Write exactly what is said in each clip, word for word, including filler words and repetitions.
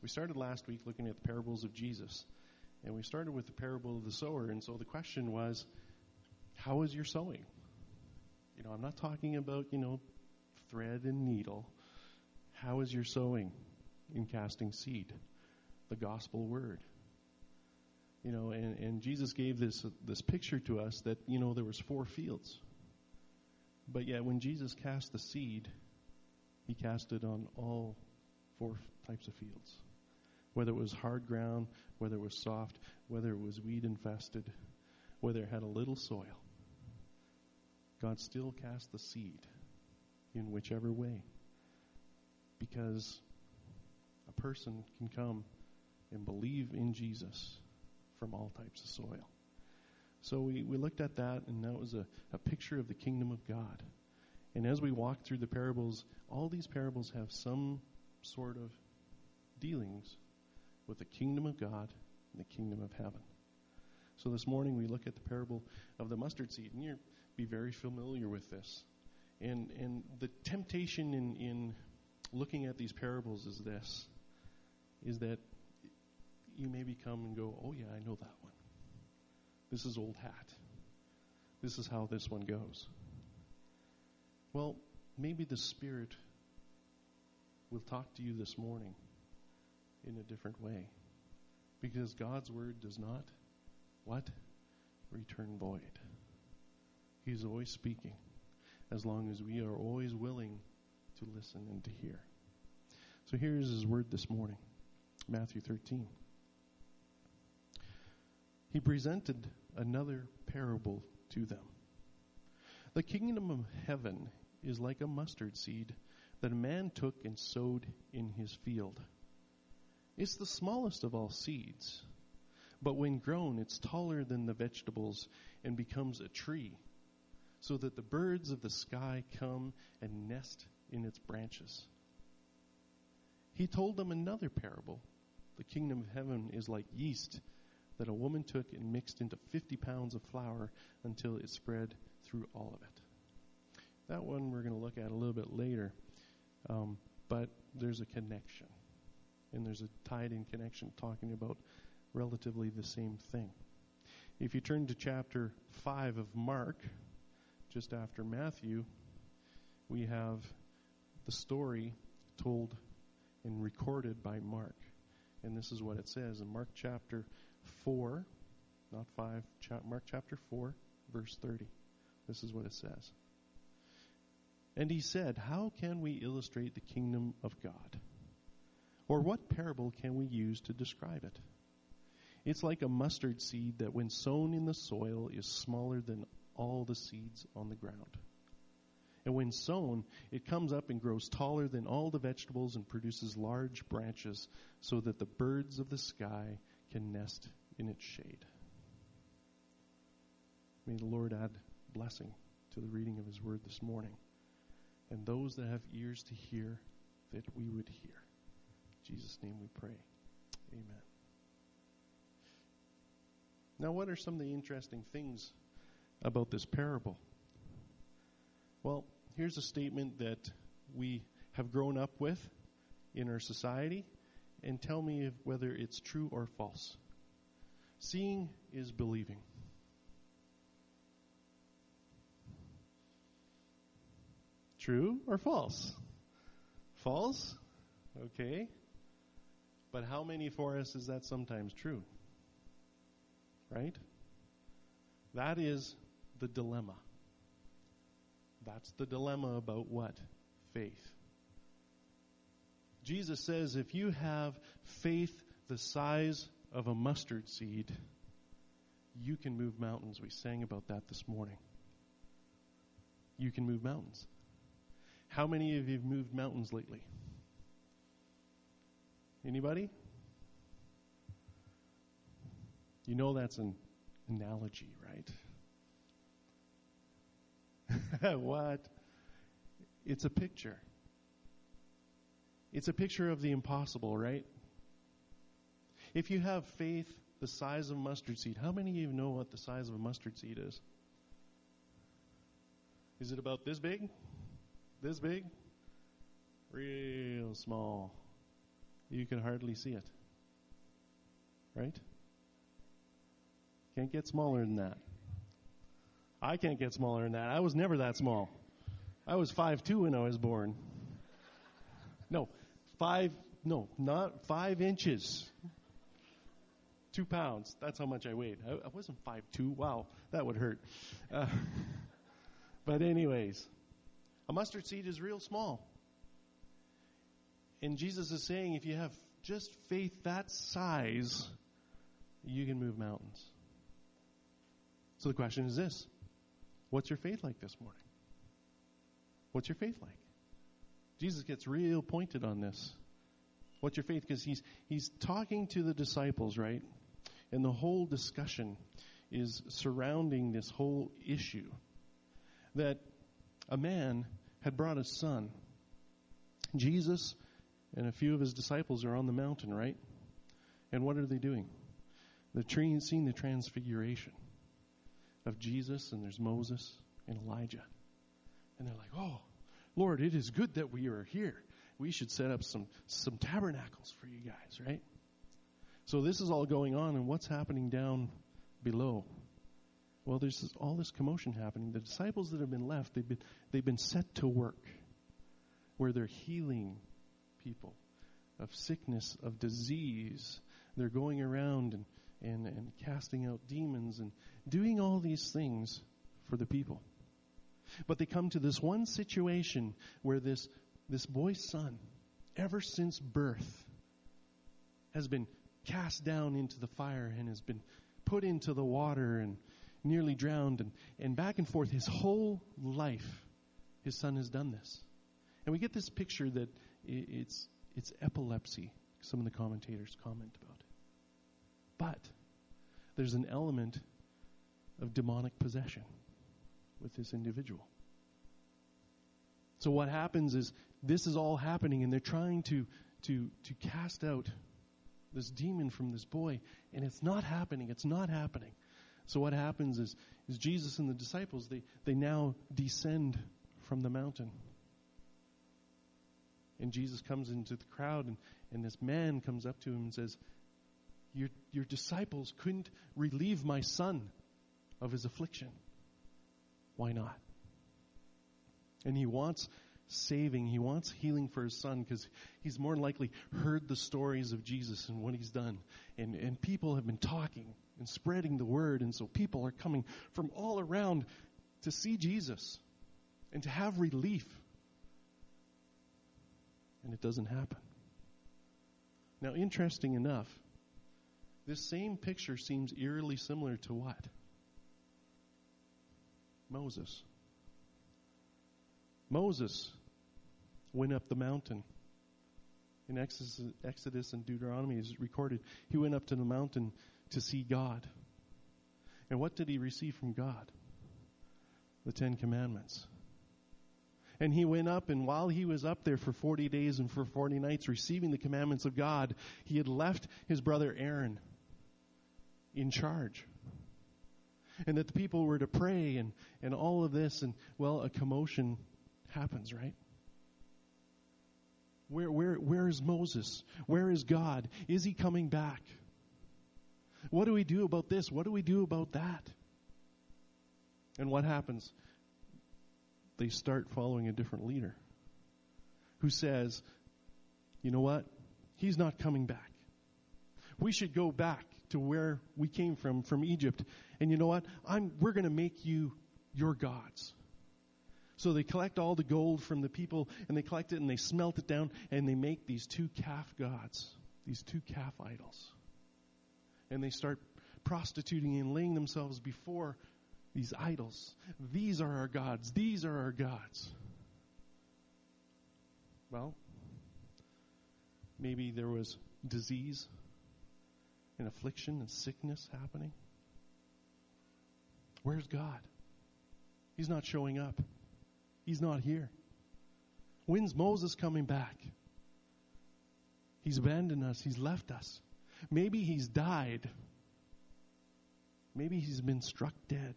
We started last week looking at the parables of Jesus, and we started with the parable of the sower, and so the question was, how is your sowing? You know, I'm not talking about, you know, thread and needle. How is your sowing in casting seed? The gospel word. You know, and, and Jesus gave this this picture to us that, you know, there was four fields. But yet when Jesus cast the seed, he cast it on all four types of fields. Whether it was hard ground, whether it was soft, whether it was weed infested, whether it had a little soil. God still cast the seed in whichever way. Because a person can come and believe in Jesus from all types of soil. So we, we looked at that, and that was a, a picture of the kingdom of God. And as we walk through the parables, all these parables have some sort of dealings with the kingdom of God and the kingdom of heaven. So this morning we look at the parable of the mustard seed, and you'll be very familiar with this. And and the temptation in, in looking at these parables is this, is that you maybe come and go, oh yeah, I know that one. This is old hat. This is how this one goes. Well, maybe the Spirit will talk to you this morning in a different way. Because God's word does not, what? Return void. He's always speaking, as long as we are always willing to listen and to hear. So here's his word this morning, Matthew thirteen. He presented another parable to them. The kingdom of heaven is like a mustard seed that a man took and sowed in his field. It's the smallest of all seeds, but when grown, it's taller than the vegetables and becomes a tree, so that the birds of the sky come and nest in its branches. He told them another parable. The kingdom of heaven is like yeast that a woman took and mixed into fifty pounds of flour until it spread through all of it. That one we're going to look at a little bit later, um, but there's a connection, and there's a tied-in connection talking about relatively the same thing. If you turn to chapter five of Mark, just after Matthew, we have the story told and recorded by Mark. And this is what it says in Mark chapter four, not five, cha- Mark chapter four, verse thirty. This is what it says. And he said, how can we illustrate the kingdom of God? Or what parable can we use to describe it? It's like a mustard seed that when sown in the soil is smaller than all the seeds on the ground. And when sown, it comes up and grows taller than all the vegetables and produces large branches so that the birds of the sky can nest in its shade. May the Lord add blessing to the reading of his word this morning. And those that have ears to hear, that we would hear. In Jesus' name we pray. Amen. Now, what are some of the interesting things about this parable? Well, here's a statement that we have grown up with in our society, and tell me if, whether it's true or false. Seeing is believing. True or false? False? Okay. But how many for us is that sometimes true? Right? That is the dilemma. That's the dilemma about what? Faith. Jesus says if you have faith the size of a mustard seed, you can move mountains. We sang about that this morning. You can move mountains. How many of you have moved mountains lately? Anybody? You know that's an analogy, right? What? It's a picture. It's a picture of the impossible, right? If you have faith the size of a mustard seed, how many of you know what the size of a mustard seed is? Is it about this big? This big? Real small. you can hardly see it. Right? Can't get smaller than that. I can't get smaller than that. I was never that small. I was five two when I was born. No, five, no, not five inches. Two pounds. That's how much I weighed. I, I wasn't five two. Wow, that would hurt. Uh, but anyways, a mustard seed is real small. And Jesus is saying if you have just faith that size, you can move mountains. So the question is this. What's your faith like this morning? What's your faith like? Jesus gets real pointed on this. What's your faith? Because he's he's talking to the disciples, right? And the whole discussion is surrounding this whole issue that a man had brought his son. Jesus and a few of his disciples are on the mountain, right? And what are they doing? They're tra- seeing the transfiguration of Jesus, and there's Moses and Elijah. And they're like, oh, Lord, it is good that we are here. We should set up some, some tabernacles for you guys, right? So this is all going on, and what's happening down below? Well, there's this, all this commotion happening. The disciples that have been left, they've been, they've been set to work where they're healing people of sickness, of disease. They're going around and, and, and casting out demons and doing all these things for the people. But they come to this one situation where this, this boy's son, ever since birth, has been cast down into the fire and has been put into the water and nearly drowned. And, and back and forth, his whole life, his son has done this. And we get this picture that it's, it's epilepsy, some of the commentators comment about it. But there's an element of demonic possession with this individual. So what happens is this is all happening, and they're trying to to to cast out this demon from this boy, and it's not happening. It's not happening. So what happens is is Jesus and the disciples, they they now descend from the mountain. And Jesus comes into the crowd, and, and this man comes up to him and says, Your your disciples couldn't relieve my son of his affliction. Why not? And he wants saving. He wants healing for his son because he's more than likely heard the stories of Jesus and what he's done. And, and people have been talking and spreading the word. And so people are coming from all around to see Jesus and to have relief. And it doesn't happen. Now, interesting enough, this same picture seems eerily similar to what? Moses. Moses went up the mountain. In Exodus, Exodus and Deuteronomy is recorded. He went up to the mountain to see God. And what did he receive from God? The Ten Commandments. And he went up, and while he was up there for forty days and for forty nights receiving the commandments of God, he had left his brother Aaron in charge. And that the people were to pray and, and all of this, and, well, a commotion happens, right? Where, where, where is Moses? Where is God? Is he coming back? What do we do about this? What do we do about that? And what happens? They start following a different leader who says, you know what? He's not coming back. We should go back to where we came from, from Egypt. And you know what? I'm, we're going to make you your gods. So they collect all the gold from the people, and they collect it, and they smelt it down, and they make these two calf gods, these two calf idols. And they start prostituting and laying themselves before these idols. These are our gods. These are our gods. Well, maybe there was disease and affliction and sickness happening. Where's God? He's not showing up. He's not here. When's Moses coming back? He's abandoned us. He's left us. Maybe he's died. Maybe he's been struck dead.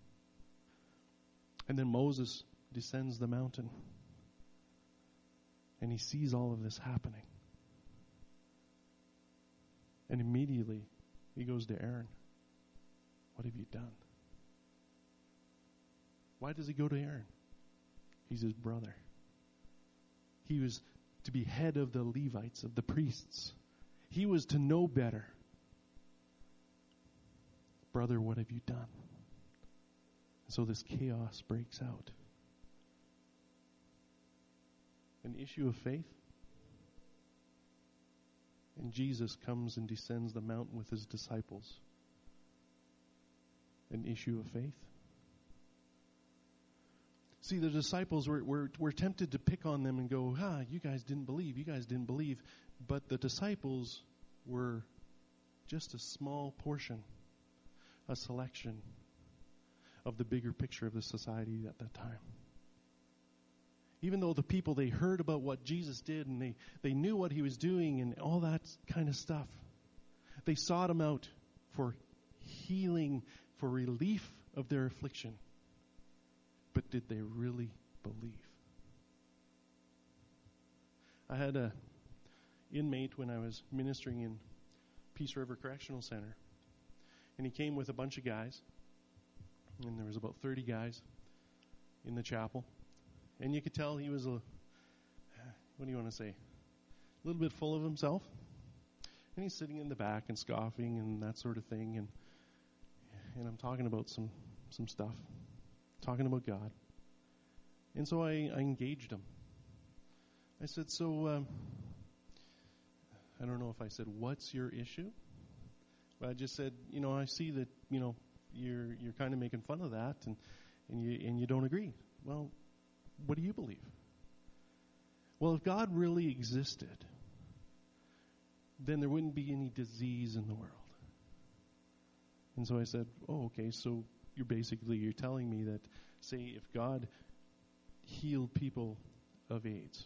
And then Moses descends the mountain. And he sees all of this happening. And immediately he goes to Aaron. What have you done? Why does he go to Aaron? He's his brother. He was to be head of the Levites, of the priests. He was to know better. Brother, what have you done? So this chaos breaks out. An issue of faith. And Jesus comes and descends the mountain with his disciples. An issue of faith. See, the disciples were, were, were tempted to pick on them and go, ah, you guys didn't believe, you guys didn't believe. But the disciples were just a small portion, a selection of the bigger picture of the society at that time. Even though the people, they heard about what Jesus did and they, they knew what he was doing and all that kind of stuff, they sought him out for healing, for relief of their affliction. But did they really believe? I had a inmate when I was ministering in Peace River Correctional Center. And he came with a bunch of guys. And there was about thirty guys in the chapel. And you could tell he was a, what do you want to say, a little bit full of himself. And he's sitting in the back and scoffing and that sort of thing. And and I'm talking about some, some stuff, talking about God. And so I, I engaged him. I said, so, um, I don't know if I said, what's your issue? But I just said, you know, I see that, you know, you're you're kind of making fun of that and, and you and you don't agree. Well, what do you believe? Well, if God really existed, then there wouldn't be any disease in the world. And so I said, oh, okay, so you're basically, you're telling me that, say, if God healed people of AIDS,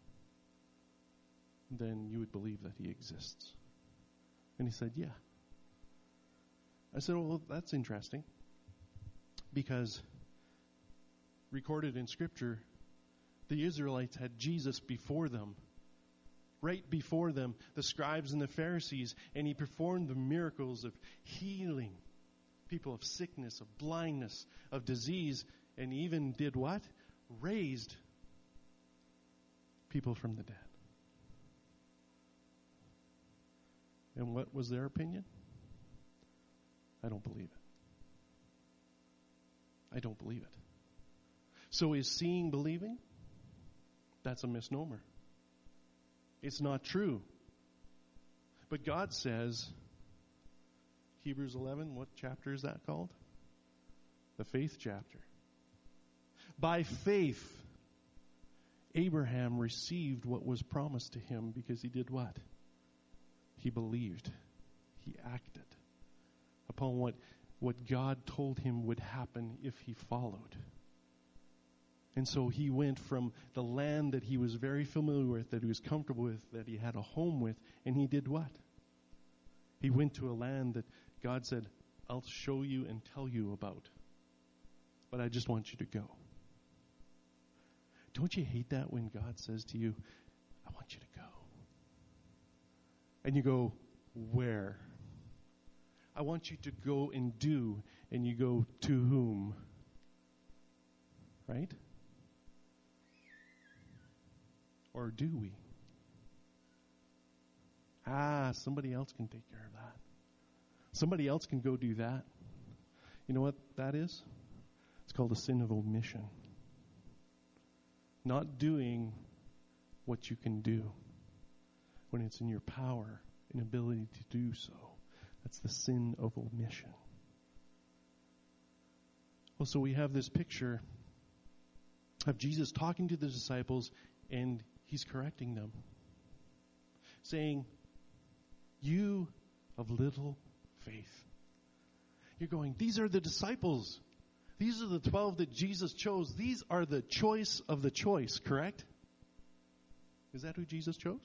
then you would believe that he exists. And he said, yeah. I said, well, that's interesting, because recorded in Scripture, the Israelites had Jesus before them, right before them, the scribes and the Pharisees, and he performed the miracles of healing people of sickness, of blindness, of disease, and even did what? Raised people from the dead. And what was their opinion? I don't believe it. I don't believe it. So is seeing believing? That's a misnomer. It's not true. But God says, Hebrews eleven, what chapter is that called? The faith chapter. By faith, Abraham received what was promised to him because he did what? He believed. He acted upon what, what God told him would happen if he followed. And so he went from the land that he was very familiar with, that he was comfortable with, that he had a home with, and he did what? He went to a land that God said, I'll show you and tell you about. But I just want you to go. Don't you hate that when God says to you, I want you to go? And you go, where? I want you to go and do. And you go, to whom? Right? Or do we? Ah, somebody else can take care of that. Somebody else can go do that. You know what that is? It's called a sin of omission. Not doing what you can do when it's in your power and ability to do so. That's the sin of omission. Well, so we have this picture of Jesus talking to the disciples, and he's correcting them, saying, you of little faith. You're going, these are the disciples. These are the twelve that Jesus chose. These are the choice of the choice, correct? Is that who Jesus chose?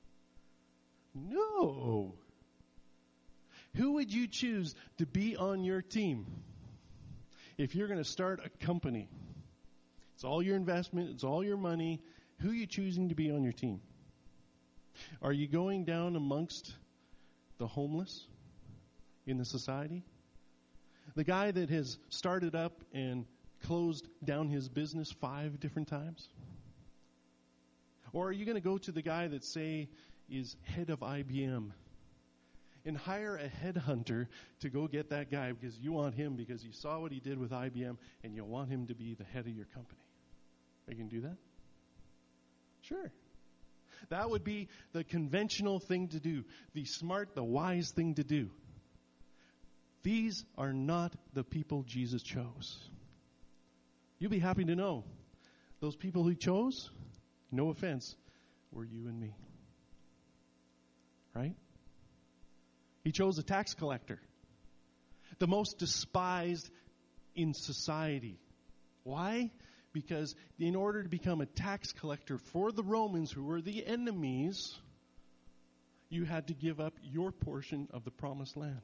No. Who would you choose to be on your team? If you're going to start a company, it's all your investment, it's all your money, who are you choosing to be on your team? Are you going down amongst the homeless in the society? The guy that has started up and closed down his business five different times? Or are you going to go to the guy that, say, is head of I B M and hire a headhunter to go get that guy because you want him because you saw what he did with I B M and you want him to be the head of your company? Are you going to do that? Sure. That would be the conventional thing to do, the smart, the wise thing to do. These are not the people Jesus chose. You'll be happy to know those people he chose, no offense, were you and me. Right? He chose a tax collector, the most despised in society. Why? Because in order to become a tax collector for the Romans, who were the enemies, you had to give up your portion of the promised land.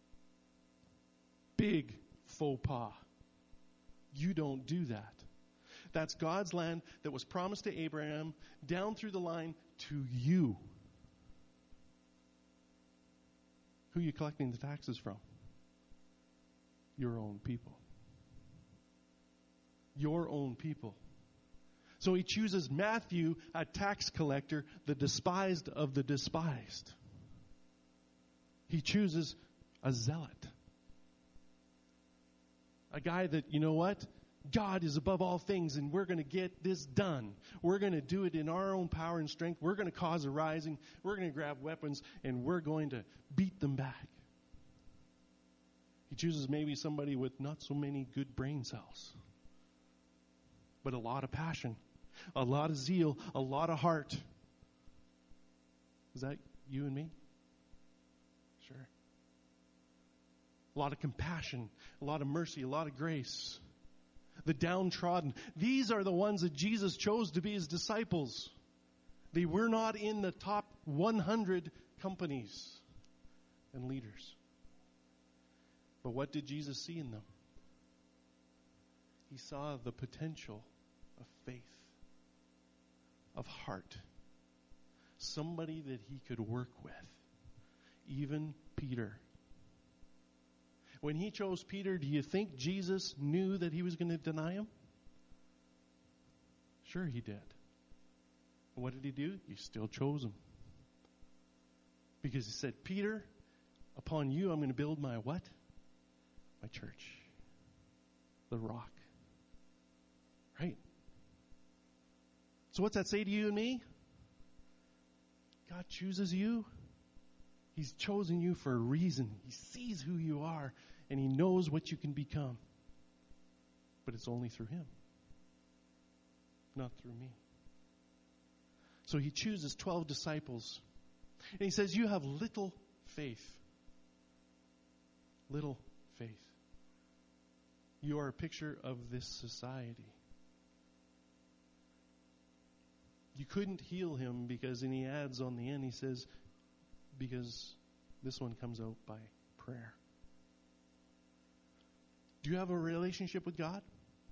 Big faux pas. You don't do that. That's God's land that was promised to Abraham down through the line to you. Who are you collecting the taxes from? Your own people. Your own people. So he chooses Matthew, a tax collector, the despised of the despised. He chooses a zealot. A guy that, you know what? God is above all things, and we're going to get this done. We're going to do it in our own power and strength. We're going to cause a rising. We're going to grab weapons, and we're going to beat them back. He chooses maybe somebody with not so many good brain cells, but a lot of passion, a lot of zeal, a lot of heart. Is that you and me? Sure. A lot of compassion, a lot of mercy, a lot of grace. The downtrodden. These are the ones that Jesus chose to be his disciples. They were not in the top one hundred companies and leaders. But what did Jesus see in them? He saw the potential of faith, of heart. Somebody that he could work with. Even Peter. When he chose Peter, do you think Jesus knew that he was going to deny him? Sure he did. What did he do? He still chose him. Because he said, Peter, upon you I'm going to build my what? My church. The rock. Right? So what's that say to you and me? God chooses you. He's chosen you for a reason. He sees who you are, and he knows what you can become. But it's only through him, not through me. So he chooses twelve disciples. And he says, you have little faith. Little faith. You are a picture of this society. You couldn't heal him because, and he adds on the end, he says, because this one comes out by prayer. Do you have a relationship with God?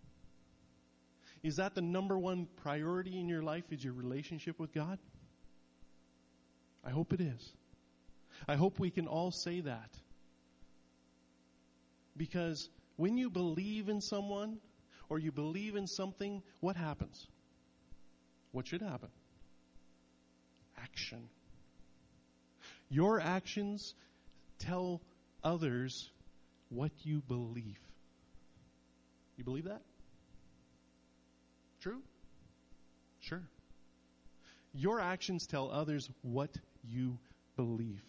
Is that the number one priority in your life, is your relationship with God? I hope it is. I hope we can all say that. Because when you believe in someone or you believe in something, what happens? What should happen? Action. Your actions tell others what you believe. You believe that? True? Sure. Your actions tell others what you believe.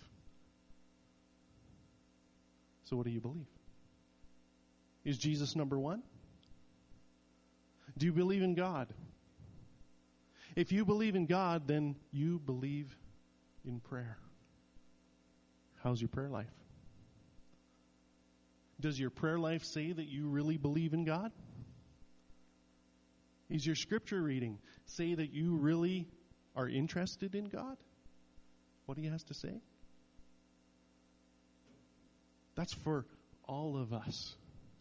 So what do you believe? Is Jesus number one? Do you believe in God? If you believe in God, then you believe in prayer. How's your prayer life? Does your prayer life say that you really believe in God? Is your scripture reading say that you really are interested in God? What he has to say? That's for all of us.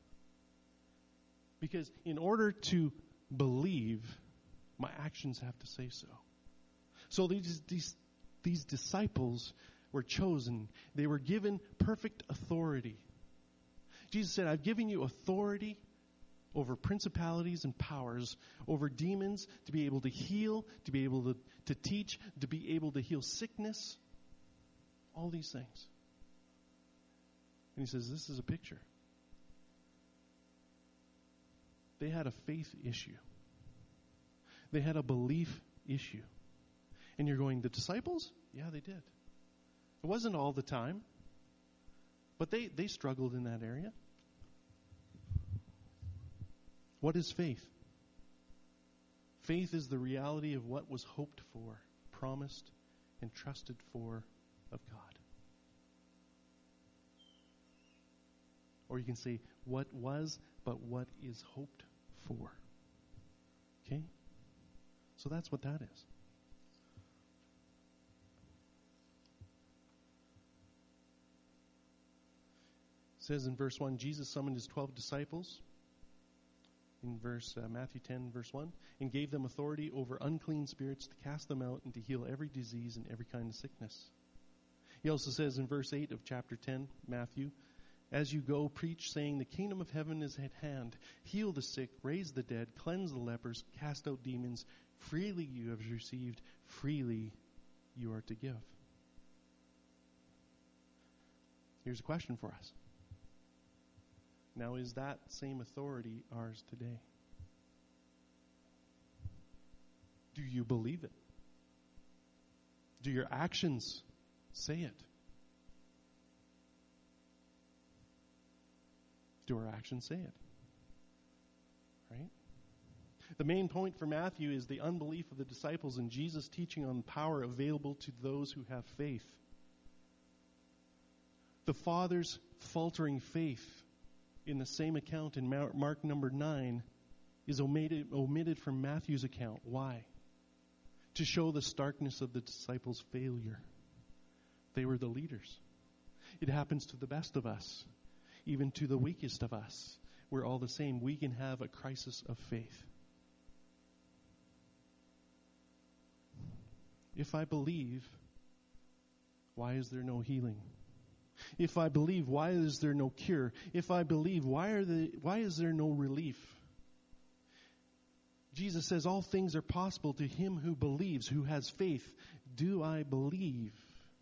Because in order to believe, my actions have to say so. So these these, these disciples were chosen. They were given perfect authority. Jesus said, I've given you authority over principalities and powers, over demons, to be able to heal, to be able to, to teach, to be able to heal sickness, all these things. And he says, this is a picture. They had a faith issue. They had a belief issue. And you're going, the disciples? Yeah, they did. It wasn't all the time, but they, they struggled in that area. What is faith? Faith is the reality of what was hoped for, promised, and trusted for of God. Or you can say, what was, but what is hoped for. Okay? So that's what that is. It says in verse one, Jesus summoned his twelve disciples. In verse uh, Matthew ten, verse one, and gave them authority over unclean spirits to cast them out and to heal every disease and every kind of sickness. He also says in verse eight of chapter ten, Matthew, as you go, preach, saying, the kingdom of heaven is at hand. Heal the sick, raise the dead, cleanse the lepers, cast out demons. Freely you have received, freely you are to give. Here's a question for us. Now, is that same authority ours today? Do you believe it? Do your actions say it? Do our actions say it? Right? The main point for Matthew is the unbelief of the disciples and Jesus' teaching on power available to those who have faith. The Father's faltering faith in the same account in Mark number nine is omitted, omitted from Matthew's account. Why? To show the starkness of the disciples' failure. They were the leaders. It happens to the best of us, even to the weakest of us. We're all the same. We can have a crisis of faith. If I believe, why is there no healing? If I believe, why is there no cure? If I believe, why are the, why is there no relief? Jesus says all things are possible to him who believes, who has faith. Do I believe?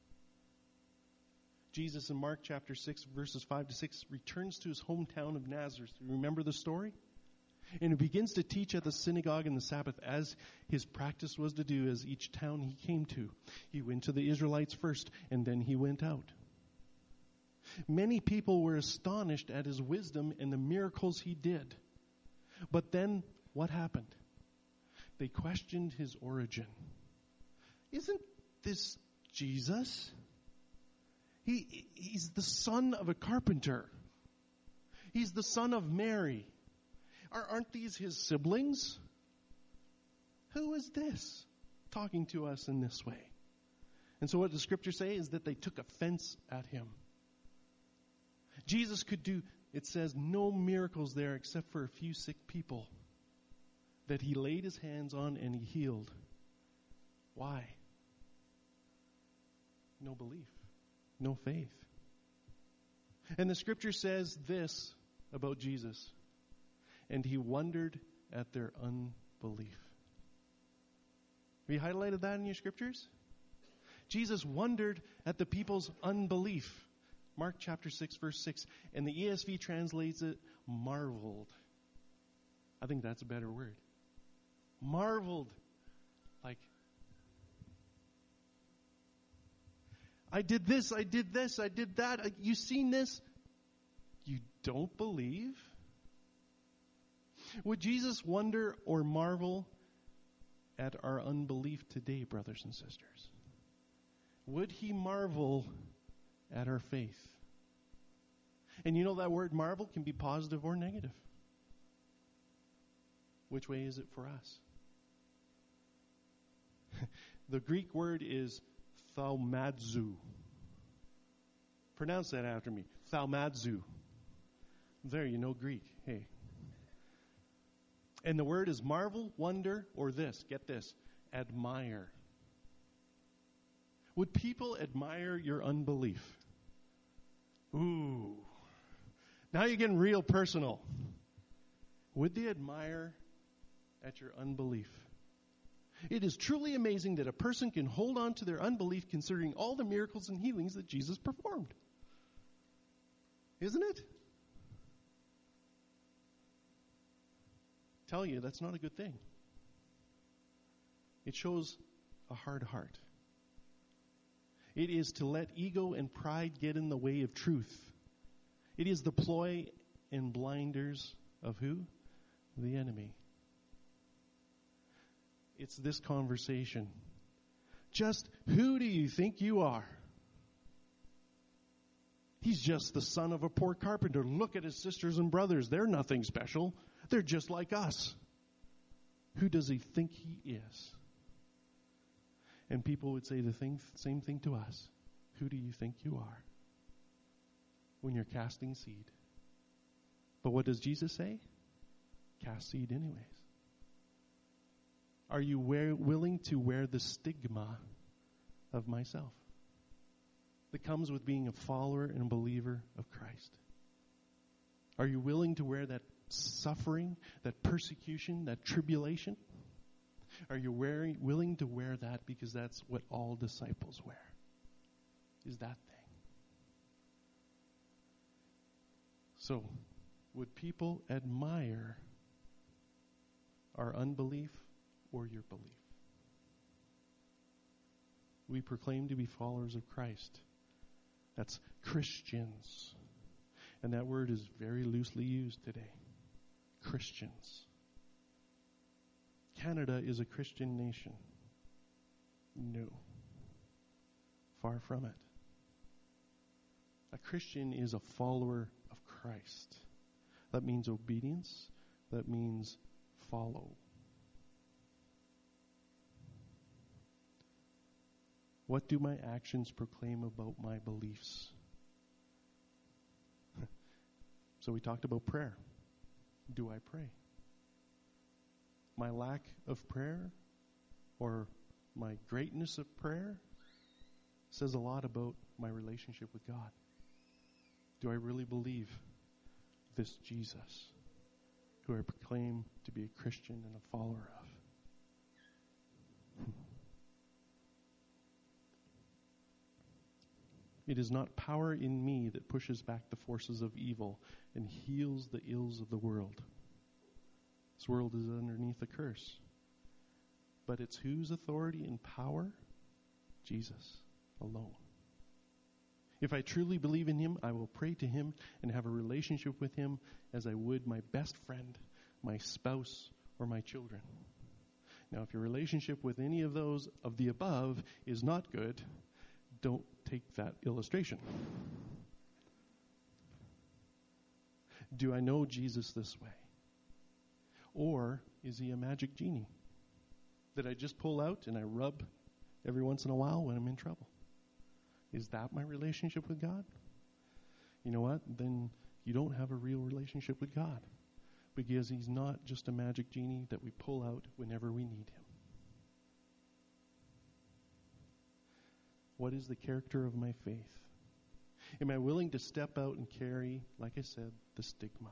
Jesus in Mark chapter six, verses five to six, returns to his hometown of Nazareth. You remember the story? And he begins to teach at the synagogue in the Sabbath, as his practice was to do as each town he came to. He went to the Israelites first, and then he went out. Many people were astonished at his wisdom and the miracles he did. But then, what happened? They questioned his origin. Isn't this Jesus? He, he's the son of a carpenter. He's the son of Mary. Are, aren't these his siblings? Who is this talking to us in this way? And so what the scriptures say is that they took offense at him. Jesus could do, it says, no miracles there except for a few sick people that he laid his hands on and he healed. Why? No belief. No faith. And the scripture says this about Jesus. And he wondered at their unbelief. Have you highlighted that in your scriptures? Jesus wondered at the people's unbelief. Mark chapter six, verse six. And the E S V translates it, marveled. I think that's a better word. Marveled. Like, I did this, I did this, I did that. You seen this? You don't believe? Would Jesus wonder or marvel at our unbelief today, brothers and sisters? Would he marvel at our faith? And you know that word marvel can be positive or negative. Which way is it for us? The Greek word is thaumadzo. Pronounce that after me. Thaumadzo. There, you know Greek. Hey. And the word is marvel, wonder, or this. Get this. Admire. Would people admire your unbelief? Ooh. Now you're getting real personal. Would they admire at your unbelief? It is truly amazing that a person can hold on to their unbelief considering all the miracles and healings that Jesus performed. Isn't it? Tell you, that's not a good thing. It shows a hard heart. It is to let ego and pride get in the way of truth. It is the ploy and blinders of who? The enemy. It's this conversation. Just who do you think you are? He's just the son of a poor carpenter. Look at his sisters and brothers. They're nothing special. They're just like us. Who does he think he is? And people would say the thing, same thing to us. Who do you think you are? When you're casting seed. But what does Jesus say? Cast seed anyways. Are you wear, willing to wear the stigma of myself that comes with being a follower and a believer of Christ? Are you willing to wear that suffering, that persecution, that tribulation? Are you wearing, willing to wear that because that's what all disciples wear? Is that thing. So, would people admire our unbelief or your belief? We proclaim to be followers of Christ. That's Christians. And that word is very loosely used today. Christians. Canada is a Christian nation. No. Far from it. A Christian is a follower of Christ. That means obedience. That means follow. What do my actions proclaim about my beliefs? So we talked about prayer. Do I pray? My lack of prayer or my greatness of prayer says a lot about my relationship with God. Do I really believe this Jesus who I proclaim to be a Christian and a follower of? It is not power in me that pushes back the forces of evil and heals the ills of the world. This world is underneath a curse. But it's whose authority and power? Jesus alone. If I truly believe in him, I will pray to him and have a relationship with him as I would my best friend, my spouse, or my children. Now, if your relationship with any of those of the above is not good, don't take that illustration. Do I know Jesus this way? Or is he a magic genie that I just pull out and I rub every once in a while when I'm in trouble? Is that my relationship with God? You know what? Then you don't have a real relationship with God, because he's not just a magic genie that we pull out whenever we need him. What is the character of my faith? Am I willing to step out and carry, like I said, the stigma?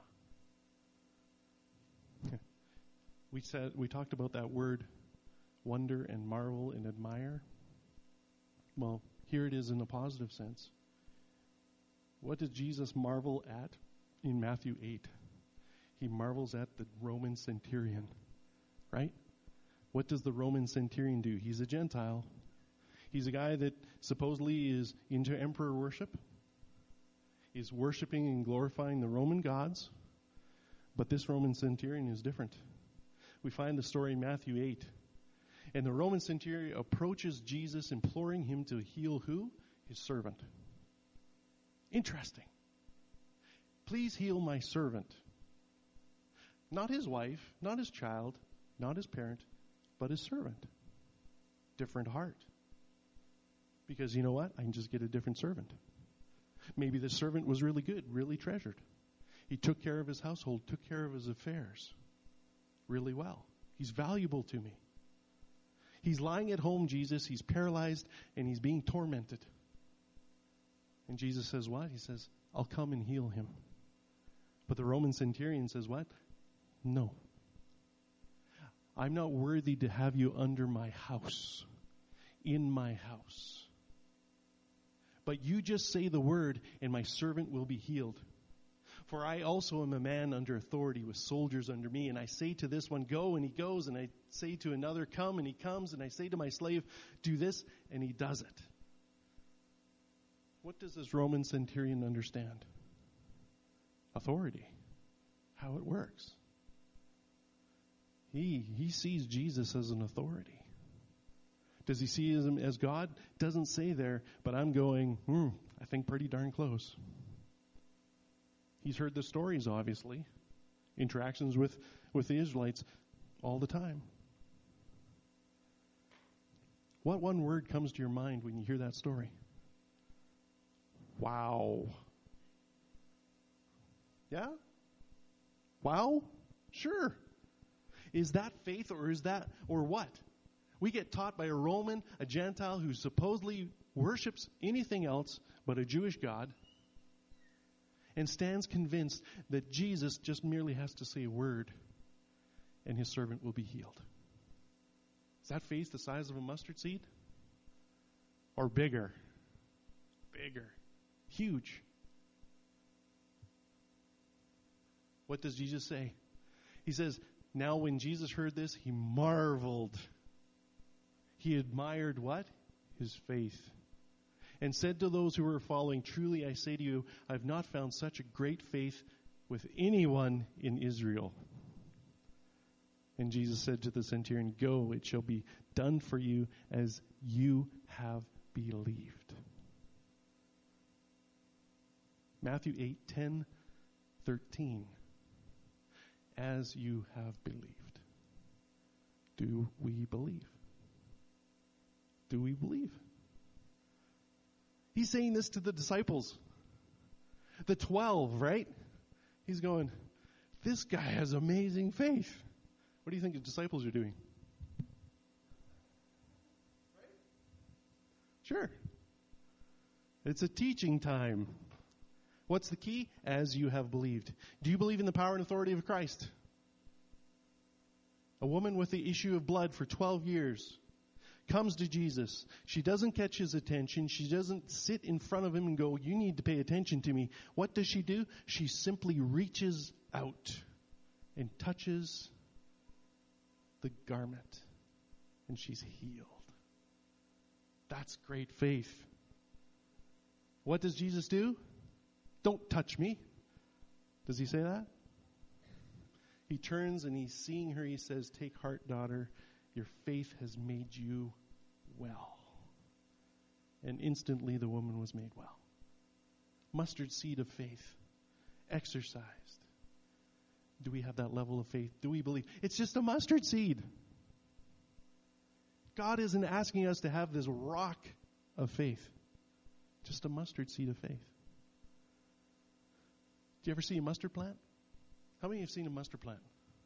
We said we talked about that word wonder and marvel and admire. Well, here it is in a positive sense. What does Jesus marvel at in Matthew eight? He marvels at the Roman centurion, right? What does the Roman centurion do? He's a Gentile. He's a guy that supposedly is into emperor worship, is worshiping and glorifying the Roman gods. But this Roman centurion is different. We find the story in Matthew eight. And the Roman centurion approaches Jesus, imploring him to heal who? His servant. Interesting. Please heal my servant. Not his wife, not his child, not his parent, but his servant. Different heart. Because you know what? I can just get a different servant. Maybe the servant was really good, really treasured. He took care of his household, took care of his affairs really well. He's valuable to me. He's lying at home, Jesus. He's paralyzed, and he's being tormented. And Jesus says what? He says, I'll come and heal him. But the Roman centurion says what? No. I'm not worthy to have you under my house, in my house. But you just say the word, and my servant will be healed. For I also am a man under authority with soldiers under me. And I say to this one, go, and he goes. And I say to another, come, and he comes. And I say to my slave, do this, and he does it. What does this Roman centurion understand? Authority. How it works. He, he sees Jesus as an authority. Does he see him as God? Doesn't say there, but I'm going, hmm, I think pretty darn close. He's heard the stories, obviously. Interactions with, with the Israelites all the time. What one word comes to your mind when you hear that story? Wow. Yeah? Wow? Sure. Is that faith or is that, or what? We get taught by a Roman, a Gentile who supposedly worships anything else but a Jewish God, and stands convinced that Jesus just merely has to say a word and his servant will be healed. Is that faith the size of a mustard seed? Or bigger? Bigger. Huge. What does Jesus say? He says, now when Jesus heard this, he marveled. He admired what? His faith. And said to those who were following, truly I say to you, I have not found such a great faith with anyone in Israel. And Jesus said to the centurion, go, it shall be done for you as you have believed. Matthew eight, ten, thirteen. As you have believed. Do we believe? Do we believe? He's saying this to the disciples. The twelve, right? He's going, this guy has amazing faith. What do you think the disciples are doing? Sure. It's a teaching time. What's the key? As you have believed. Do you believe in the power and authority of Christ? A woman with the issue of blood for twelve years comes to Jesus. She doesn't catch his attention. She doesn't sit in front of him and go, you need to pay attention to me. What does she do? She simply reaches out and touches the garment, and she's healed. That's great faith. What does Jesus do? Don't touch me. Does he say that? He turns and he's seeing her. He says, take heart, daughter. Your faith has made you well. And instantly the woman was made well. Mustard seed of faith. Exercised. Do we have that level of faith? Do we believe? It's just a mustard seed. God isn't asking us to have this rock of faith. Just a mustard seed of faith. Do you ever see a mustard plant? How many have seen a mustard plant?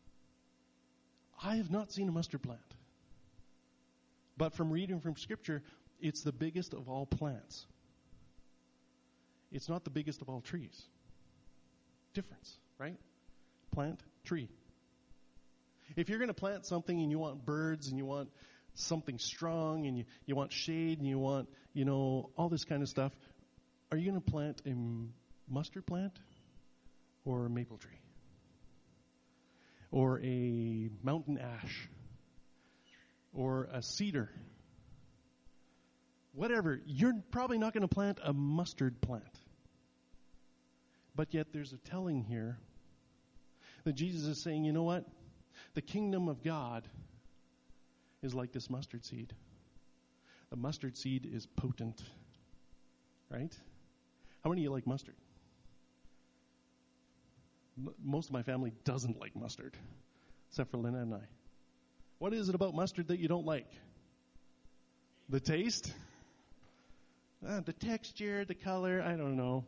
I have not seen a mustard plant. But from reading from Scripture, it's the biggest of all plants. It's not the biggest of all trees. Difference, right? Plant, tree. If you're going to plant something and you want birds and you want something strong and you, you want shade and you want, you know, all this kind of stuff, are you going to plant a mustard plant or a maple tree? Or a mountain ash? Or a cedar? Whatever. You're probably not going to plant a mustard plant. But yet there's a telling here that Jesus is saying, you know what? The kingdom of God is like this mustard seed. The mustard seed is potent. Right? How many of you like mustard? M- most of my family doesn't like mustard, except for Lynna and I. What is it about mustard that you don't like? The taste? Ah, the texture, the color, I don't know.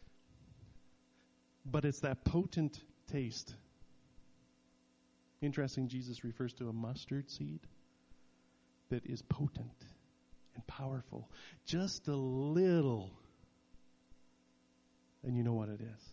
But it's that potent taste. Interesting, Jesus refers to a mustard seed that is potent and powerful. Just a little, and you know what it is.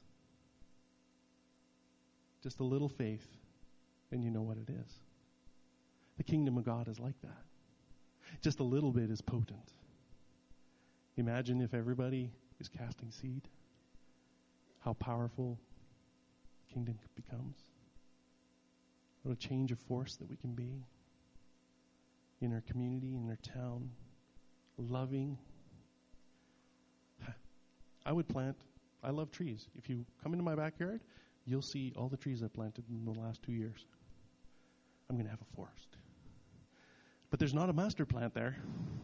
Just a little faith, and you know what it is. The kingdom of God is like that. Just a little bit is potent. Imagine if everybody is casting seed, how powerful the kingdom becomes. What a change of force that we can be in our community, in our town, loving. I would plant, I love trees. If you come into my backyard, you'll see all the trees I planted in the last two years. I'm going to have a forest. But there's not a master plant there.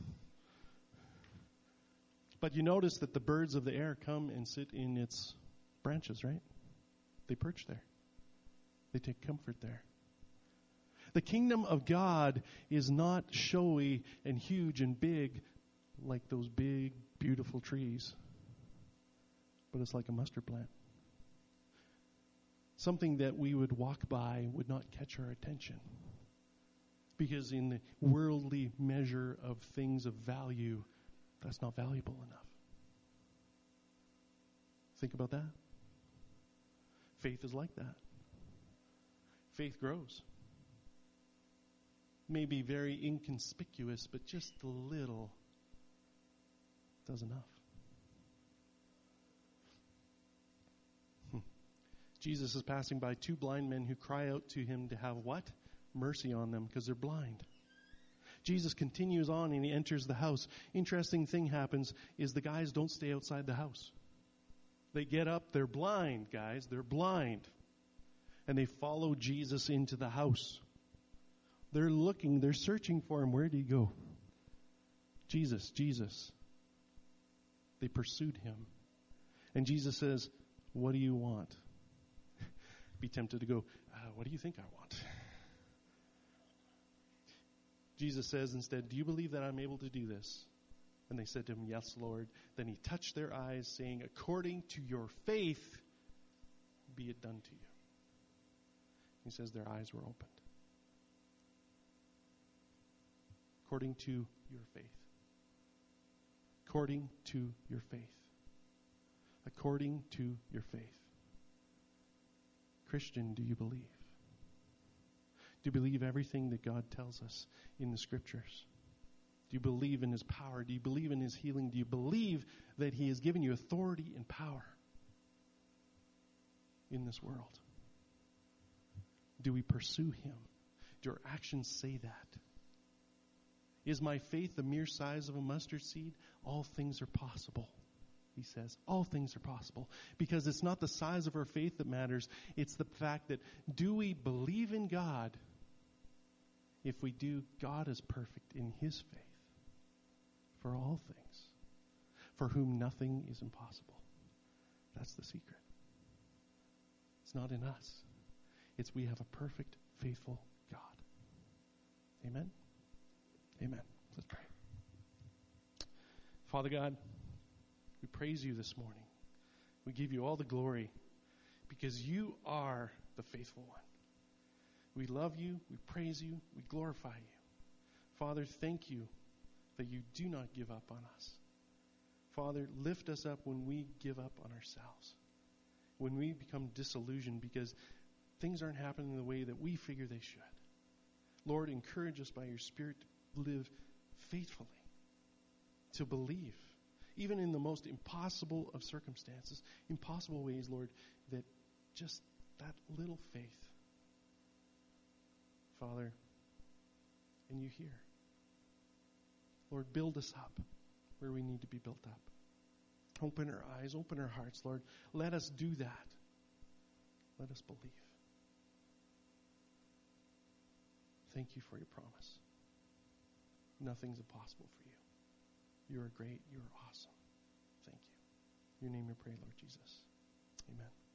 But you notice that the birds of the air come and sit in its branches, right? They perch there. They take comfort there. The kingdom of God is not showy and huge and big like those big, beautiful trees. But it's like a mustard plant. Something that we would walk by would not catch our attention. Because in the worldly measure of things of value, that's not valuable enough. Think about that. Faith is like that. Faith grows. May be very inconspicuous, but just a little does enough. Hmm. Jesus is passing by two blind men who cry out to him to have what? Mercy on them because they're blind. Jesus continues on and he enters the house. Interesting thing happens is the guys don't stay outside the house. They get up, they're blind, guys, they're blind. And they follow Jesus into the house. They're looking, they're searching for him. Where did he go? Jesus, Jesus. They pursued him. And Jesus says, what do you want? Be tempted to go, uh, what do you think I want? Jesus says instead, do you believe that I'm able to do this? And they said to him, yes, Lord. Then he touched their eyes, saying, according to your faith, be it done to you. He says their eyes were opened. According to your faith. According to your faith. According to your faith. Christian, do you believe? Do you believe everything that God tells us in the Scriptures? Do you believe in his power? Do you believe in his healing? Do you believe that he has given you authority and power in this world? Do we pursue him? Do our actions say that? Is my faith the mere size of a mustard seed? All things are possible, he says. All things are possible. Because it's not the size of our faith that matters. It's the fact that do we believe in God? If we do, God is perfect in his faith for all things, for whom nothing is impossible. That's the secret. It's not in us. It's we have a perfect, faithful God. Amen? Amen. Let's pray. Father God, we praise you this morning. We give you all the glory because you are the faithful one. We love you, we praise you, we glorify you. Father, thank you that you do not give up on us. Father, lift us up when we give up on ourselves. When we become disillusioned because things aren't happening the way that we figure they should. Lord, encourage us by your Spirit to live faithfully, to believe, even in the most impossible of circumstances, impossible ways, Lord, that just that little faith, Father, and you hear. Lord, build us up where we need to be built up. Open our eyes, open our hearts, Lord. Let us do that. Let us believe. Thank you for your promise. Nothing's impossible for you. You are great. You are awesome. Thank you. In your name we pray, Lord Jesus. Amen.